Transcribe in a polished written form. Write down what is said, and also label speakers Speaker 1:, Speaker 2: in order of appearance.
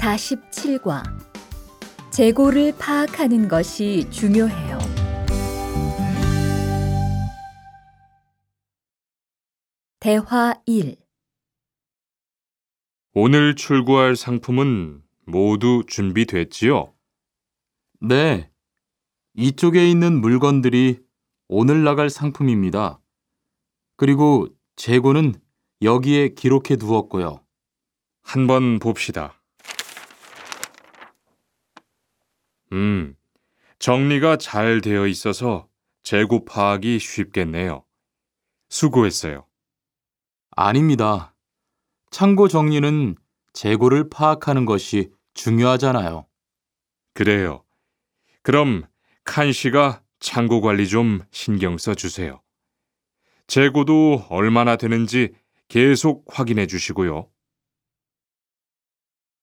Speaker 1: 47과 재고를 파악하는 것이 중요해요. 대화 1.
Speaker 2: 오늘 출고할 상품은 모두 준비됐지요?
Speaker 3: 네, 이쪽에 있는 물건들이 오늘 나갈 상품입니다. 그리고 재고는 여기에 기록해 두었고요.
Speaker 2: 한번 봅시다. 정리가 잘 되어 있어서 재고 파악이 쉽겠네요. 수고했어요.
Speaker 3: 아닙니다. 창고 정리는 재고를 파악하는 것이 중요하잖아요.
Speaker 2: 그래요. 그럼 칸 씨가 창고 관리 좀 신경 써 주세요. 재고도 얼마나 되는지 계속 확인해 주시고요.